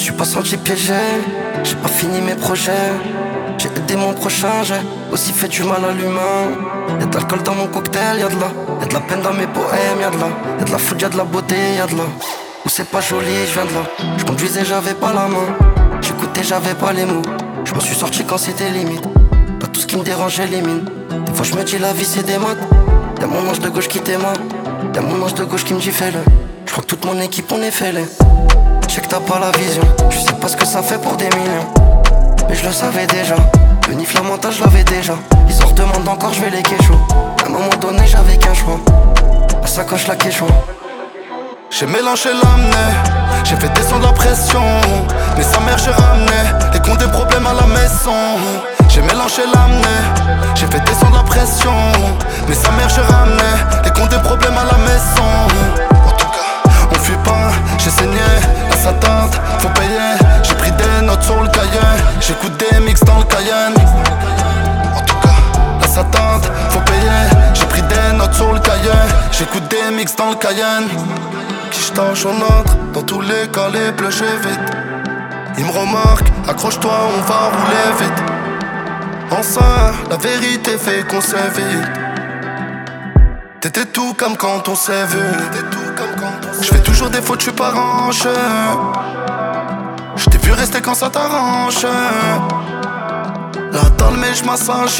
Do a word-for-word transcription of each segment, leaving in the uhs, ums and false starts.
suis pas senti piégé, j'ai pas fini mes projets. J'ai aidé mon prochain, j'ai aussi fait du mal à l'humain. Y'a de l'alcool dans mon cocktail, y'a de la Y'a de la peine dans mes poèmes, y'a de la Y'a de la foudre, y'a de la beauté, y'a de la Où c'est pas joli, je viens de là. Je conduisais, j'avais pas la main. J'écoutais, j'avais pas les mots. Je m'en suis sorti quand c'était limite. Pas tout ce qui me dérange, j'élimine. Des fois je me dis la vie c'est des maths. Y'a mon ange de gauche qui t'aima. Y'a mon ange de gauche qui me dit fais-le. Je crois que toute mon équipe on est fêlés. Je sais que t'as pas la vision. Je sais pas ce que ça fait pour des millions. Mais je le savais déjà. Le nif, la mental, je l'avais déjà. Ils en redemandent encore, je vais les kécho. À un moment donné, j'avais qu'un choix. La sacoche, la kécho. J'ai mélangé l'amener, j'ai fait descendre la pression. Mais sa mère j'ai ramené, les comptes des problèmes à la maison. J'ai mélangé l'amener, j'ai fait descendre la pression. Mais sa mère j'ai ramené, les comptes des problèmes à la maison. En tout cas, on fuit pas, j'ai saigné, la satante, faut payer. J'ai pris des notes sur le cahier, j'écoute des mix dans le Cayenne. En tout cas, la satante, faut payer. J'ai pris des notes sur le cahier, j'écoute des mix dans le Cayenne. Qui j'tâche en autre, dans tous les cas les bleus j'évite. Ils me remarquent, accroche-toi on va rouler vite. Enfin, la vérité fait qu'on s'évite. T'étais tout comme quand on s'est vu. J'fais toujours des fautes, j'suis pas range. J't'ai vu rester quand ça t'arrange. La dalle mais j'massage.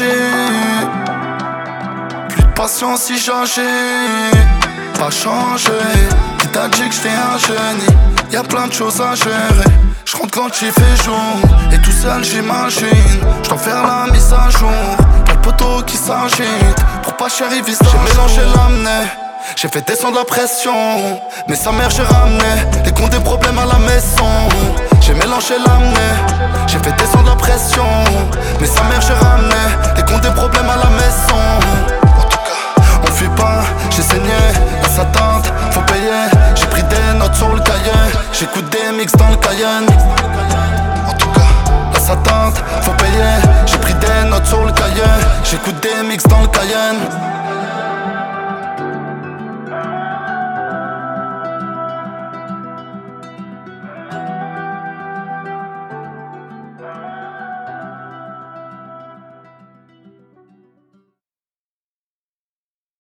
Plus de patience si j'agis. Pas changé. Qui t'a dit que j'étais un génie? Y'a plein de choses à gérer. J'rentre quand il fait jour. Et tout seul j'imagine. J'dois faire la mise à jour. Y'a le poteau qui s'agite. Pour pas chérir vise. J'ai mélangé l'amener. J'ai fait descendre la pression. Mais sa mère j'ai ramené. Les comptes des problèmes à la maison. J'ai mélangé l'amener. J'ai fait descendre la pression. Mais sa mère j'ai ramené. Les comptes des problèmes à la maison. On fuit pas, j'ai saigné, la satante, faut payer. J'ai pris des notes sur le cahier, j'écoute des mix dans le Cayenne. En tout cas, la satante, faut payer. J'ai pris des notes sur le cahier, j'écoute des mix dans le Cayenne.